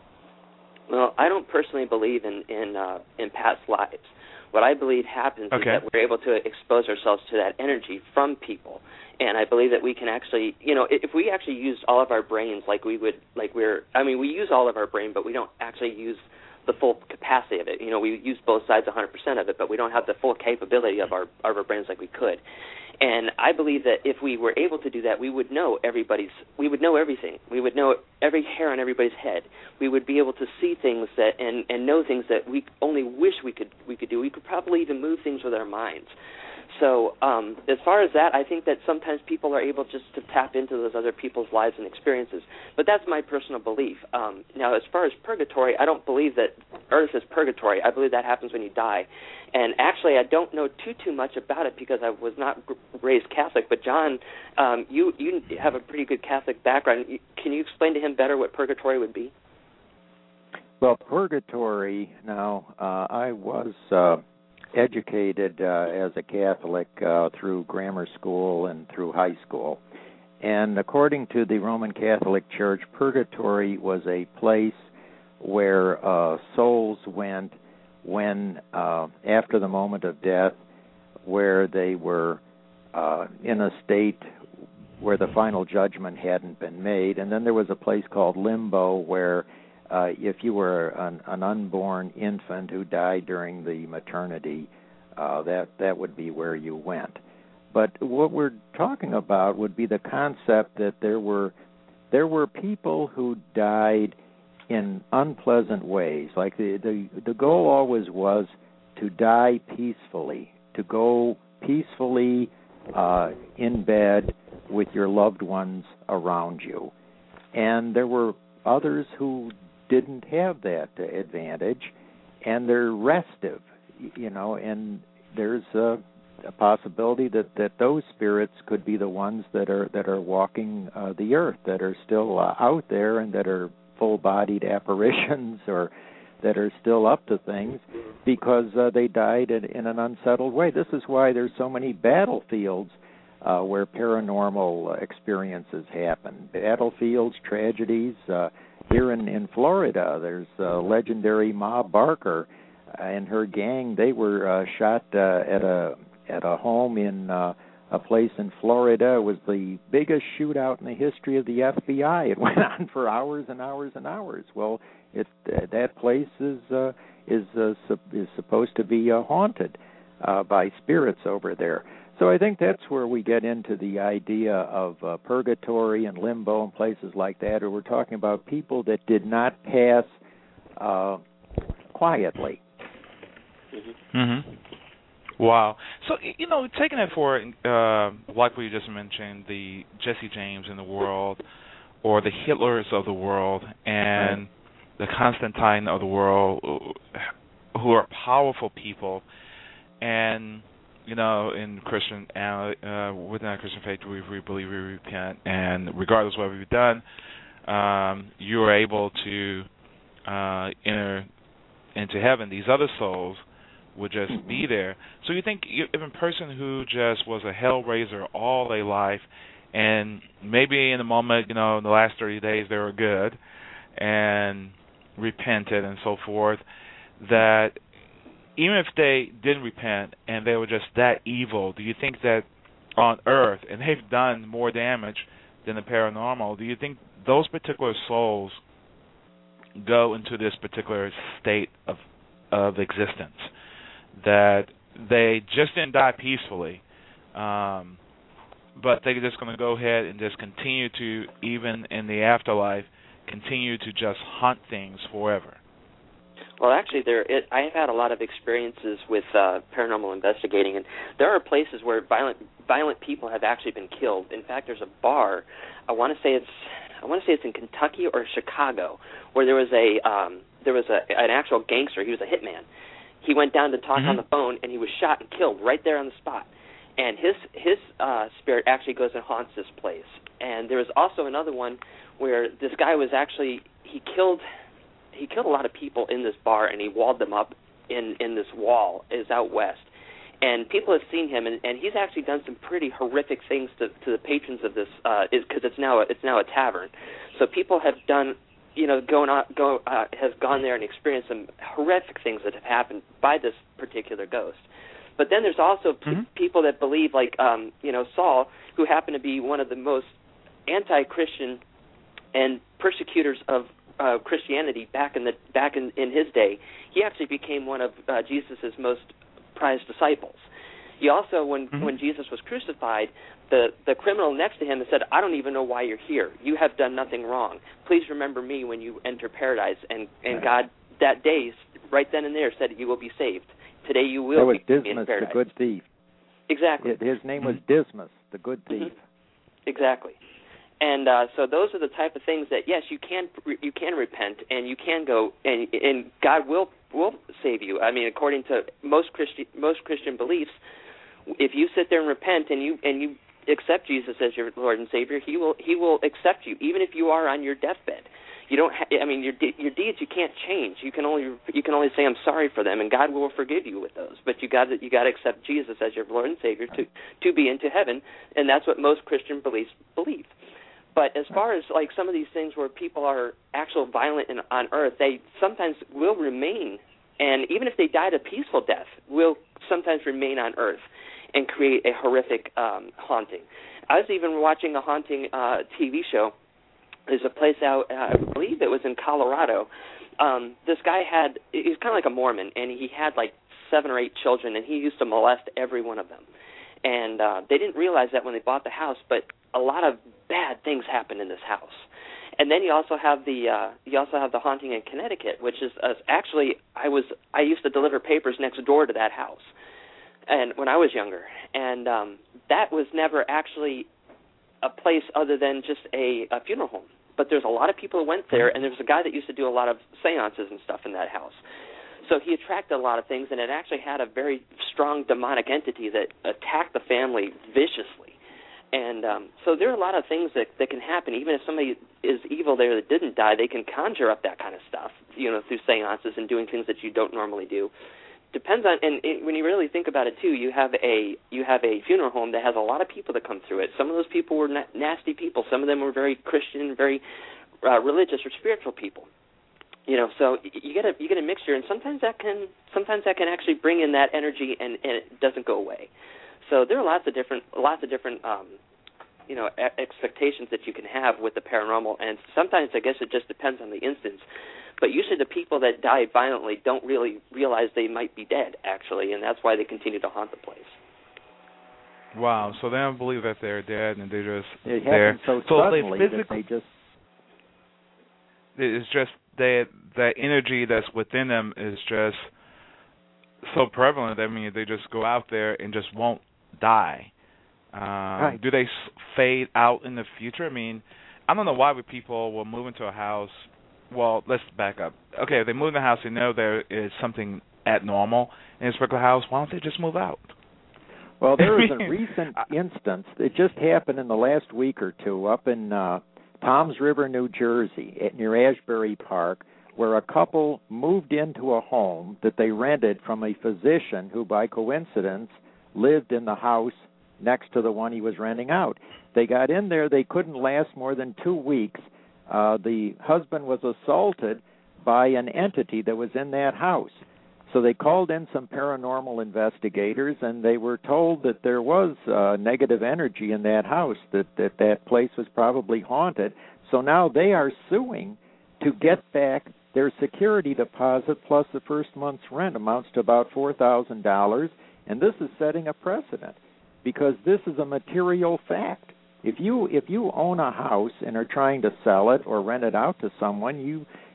Well, I don't personally believe in in, uh, in past lives. What I believe happens okay. is that we're able to expose ourselves to that energy from people, and I believe that we can actually, you know, if we actually used all of our brains like we would, like we're, I mean, we use all of our brain, but we don't actually use the full capacity of it. You know, we use both sides one hundred percent of it, but we don't have the full capability of our of our brains like we could. And I believe that if we were able to do that, we would know everybody's, we would know everything. We would know every hair on everybody's head. We would be able to see things that and, and know things that we only wish we could we could do. We could probably even move things with our minds. So um, as far as that, I think that sometimes people are able just to tap into those other people's lives and experiences. But that's my personal belief. Um, now, as far as purgatory, I don't believe that Earth is purgatory. I believe that happens when you die. And actually, I don't know too, too much about it because I was not raised Catholic. But, John, um, you, you have a pretty good Catholic background. Can you explain to him better what purgatory would be? Well, purgatory, now, uh, I was... Uh, educated uh, as a Catholic uh, through grammar school and through high school. And according to the Roman Catholic Church, purgatory was a place where uh, souls went when, uh, after the moment of death, where they were uh, in a state where the final judgment hadn't been made. And then there was a place called limbo where Uh, if you were an, an unborn infant who died during the maternity, uh, that that would be where you went. But what we're talking about would be the concept that there were there were people who died in unpleasant ways. Like the the, the goal always was to die peacefully, to go peacefully uh, in bed with your loved ones around you. And there were others who didn't have that advantage, and they're restive, you know, and there's a, a possibility that, that those spirits could be the ones that are that are walking uh, the earth, that are still uh, out there and that are full-bodied apparitions or that are still up to things because uh, they died in, in an unsettled way. This is why there's so many battlefields uh, where paranormal experiences happen. Battlefields, tragedies. Uh, Here in, in Florida, there's uh, legendary Ma Barker and her gang. They were uh, shot uh, at a at a home in uh, a place in Florida. It was the biggest shootout in the history of the F B I. It went on for hours and hours and hours. Well, it uh, that place is uh, is uh, su- is supposed to be uh, haunted uh, by spirits over there. So I think that's where we get into the idea of uh, purgatory and limbo and places like that, where we're talking about people that did not pass uh, quietly. Mm-hmm. Wow. So, you know, taking it for, uh, like we just mentioned, the Jesse James in the world, or the Hitlers of the world, and right. the Constantine of the world, who are powerful people, and you know, in Christian, uh, within our Christian faith, we, we believe we repent, and regardless of what we've done, um, you are able to uh, enter into heaven. These other souls would just be there. So you think if a person who just was a hellraiser all their life, and maybe in the moment, you know, in the last thirty days they were good and repented and so forth, that even if they didn't repent and they were just that evil, do you think that on Earth, and they've done more damage than the paranormal, do you think those particular souls go into this particular state of of existence, that they just didn't die peacefully, um, but they're just going to go ahead and just continue to, even in the afterlife, continue to just hunt things forever? Well, actually, there it, I have had a lot of experiences with uh, paranormal investigating, and there are places where violent violent people have actually been killed. In fact, there's a bar. I want to say it's I want to say it's in Kentucky or Chicago, where there was a um, there was a, an actual gangster. He was a hitman. He went down to talk mm-hmm. on the phone, and he was shot and killed right there on the spot. And his his uh, spirit actually goes and haunts this place. And there was also another one where this guy was actually he killed. He killed a lot of people in this bar, and he walled them up in, in this wall. Is out west, and people have seen him, and, and he's actually done some pretty horrific things to, to the patrons of this, because uh, it's now a, it's now a tavern. So people have done, you know, going on, go uh, has gone there and experienced some horrific things that have happened by this particular ghost. But then there's also mm-hmm. p- people that believe, like um, you know, Saul, who happened to be one of the most anti-Christian and persecutors of Uh, Christianity back in the back in, in his day. He actually became one of uh, Jesus's most prized disciples. He also, when mm-hmm. when Jesus was crucified, the the criminal next to him said, "I don't even know why you're here. You have done nothing wrong. Please remember me when you enter paradise." And and right. God that day, right then and there, said, "You will be saved. Today you will be Dismas, in paradise." The good thief. Exactly. His name was Dismas, the good thief. Mm-hmm. Exactly. And uh, so those are the type of things that, yes, you can you can repent and you can go and and God will will save you. I mean, according to most Christian most Christian beliefs, if you sit there and repent and you and you accept Jesus as your Lord and Savior, He will He will accept you, even if you are on your deathbed. You don't. Ha- I mean, your de- your deeds you can't change. You can only you can only say I'm sorry for them, and God will forgive you with those. But you got to you got to accept Jesus as your Lord and Savior to to be into heaven, and that's what most Christian beliefs believe. But as far as like some of these things where people are actual violent in, on earth, they sometimes will remain, and even if they died a peaceful death, will sometimes remain on earth and create a horrific um, haunting. I was even watching a haunting uh, T V show. There's a place out, uh, I believe it was in Colorado. Um, this guy had, he was kind of like a Mormon, and he had like seven or eight children, and he used to molest every one of them. And uh, they didn't realize that when they bought the house, but a lot of bad things happened in this house. And then you also have the uh, you also have the haunting in Connecticut, which is uh, actually I was I used to deliver papers next door to that house, and when I was younger, and um, that was never actually a place other than just a, a funeral home. But there's a lot of people who went there, and there was a guy that used to do a lot of seances and stuff in that house. So he attracted a lot of things, and it actually had a very strong demonic entity that attacked the family viciously. And um, so there are a lot of things that, that can happen. Even if somebody is evil there that didn't die, they can conjure up that kind of stuff, you know, through seances and doing things that you don't normally do. Depends on, and it, when you really think about it too, you have a you have a funeral home that has a lot of people that come through it. Some of those people were na- nasty people. Some of them were very Christian, very uh, religious or spiritual people. You know, so you get a you get a mixture, and sometimes that can sometimes that can actually bring in that energy, and, and it doesn't go away. So there are lots of different lots of different um, you know a- expectations that you can have with the paranormal, and sometimes I guess it just depends on the instance. But usually the people that die violently don't really realize they might be dead, actually, and that's why they continue to haunt the place. Wow, so they don't believe that they're dead, and they're just it there. So, so suddenly they physically, that they just... It's just that that energy that's within them is just so prevalent. I mean, they just go out there and just won't die. Um, right. Do they fade out in the future? I mean, I don't know why would people will move into a house. Well, let's back up. Okay, if they move in the house, they know there is something abnormal in this particular house. Why don't they just move out? Well, there was a recent instance. It just happened in the last week or two up in uh, Toms River, New Jersey, at, near Asbury Park, where a couple moved into a home that they rented from a physician who, by coincidence, lived in the house next to the one he was renting out. They got in there. They couldn't last more than two weeks. Uh, the husband was assaulted by an entity that was in that house. So they called in some paranormal investigators, and they were told that there was uh, negative energy in that house, that, that that place was probably haunted. So now they are suing to get back their security deposit plus the first month's rent, amounts to about four thousand dollars, and this is setting a precedent because this is a material fact. If you if you own a house and are trying to sell it or rent it out to someone, you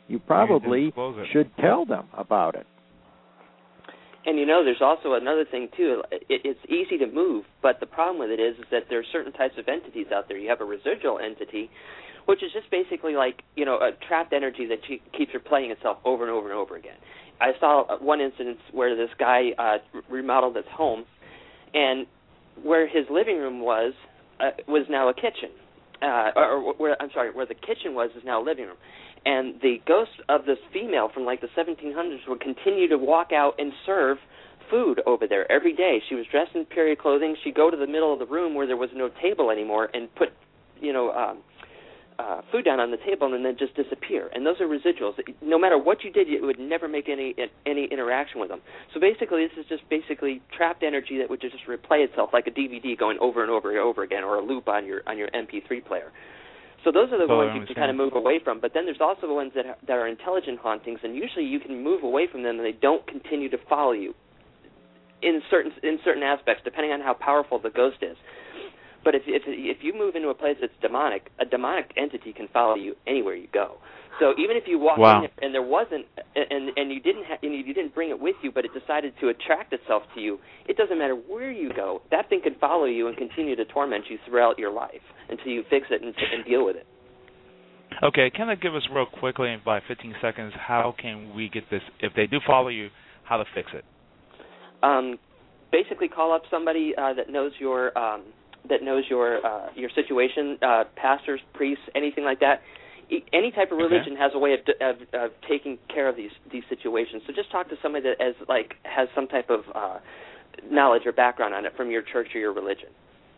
you probably should tell them about it. And, you know, there's also another thing, too. It, it's easy to move, but the problem with it is, is that there are certain types of entities out there. You have a residual entity, which is just basically like, you know, a trapped energy that keeps replaying itself over and over and over again. I saw one instance where this guy uh, remodeled his home, and where his living room was uh, was now a kitchen. Uh, or where, I'm sorry, where the kitchen was is now a living room. And the ghost of this female from like the seventeen hundreds would continue to walk out and serve food over there every day. She was dressed in period clothing. She'd go to the middle of the room where there was no table anymore and put, you know, um, uh, food down on the table and then just disappear. And those are residuals. No matter what you did, it would never make any any interaction with them. So basically, this is just basically trapped energy that would just replay itself like a D V D going over and over and over again, or a loop on your on your M P three player. So those are the oh, ones you can kind of move away from. But then there's also the ones that ha- that are intelligent hauntings, and usually you can move away from them and they don't continue to follow you in certain in certain aspects, depending on how powerful the ghost is. But if if if you move into a place that's demonic, a demonic entity can follow you anywhere you go. So even if you walk wow. in and there wasn't, and and you didn't ha- and you didn't bring it with you, but it decided to attract itself to you, it doesn't matter where you go. That thing can follow you and continue to torment you throughout your life until you fix it and, and deal with it. Okay, can you give us real quickly, in about fifteen seconds, how can we get this, if they do follow you, how to fix it? Um, basically, call up somebody uh, that knows your um, that knows your uh, your situation, uh, pastors, priests, anything like that. Any type of religion okay. has a way of, of, of taking care of these these situations. So just talk to somebody that as like has some type of uh, knowledge or background on it from your church or your religion.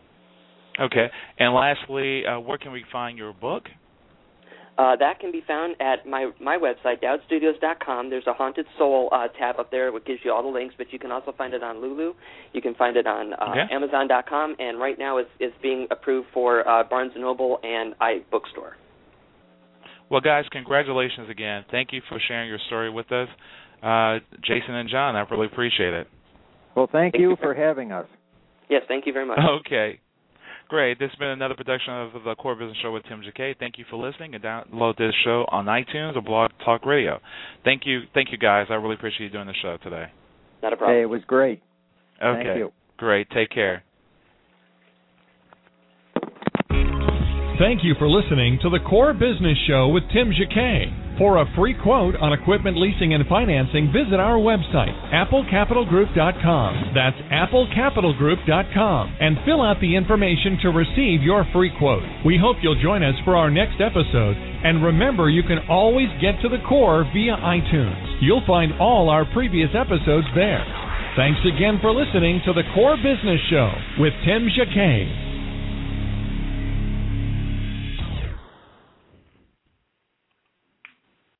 Okay. And lastly, uh, where can we find your book? Uh, that can be found at my my website, dowd studios dot com. There's a Haunted Soul uh, tab up there which gives you all the links, but you can also find it on Lulu. You can find it on uh, okay. amazon dot com, and right now it's, it's being approved for uh, Barnes and Noble and iBookstore. Well, guys, congratulations again. Thank you for sharing your story with us. Uh, Jason and John, I really appreciate it. Well, thank, thank you you for having us. Yes, thank you very much. Okay. Great. This has been another production of the Core Business Show with Tim Jacquet. Thank you for listening, and download this show on iTunes or Blog Talk Radio. Thank you, thank you, guys. I really appreciate you doing the show today. Not a problem. Hey, it was great. Okay. Thank you. Great. Take care. Thank you for listening to the Core Business Show with Tim Jacquet. For a free quote on equipment leasing and financing, visit our website, apple capital group dot com. That's apple capital group dot com. And fill out the information to receive your free quote. We hope you'll join us for our next episode. And remember, you can always get to the core via iTunes. You'll find all our previous episodes there. Thanks again for listening to the Core Business Show with Tim Jacquet.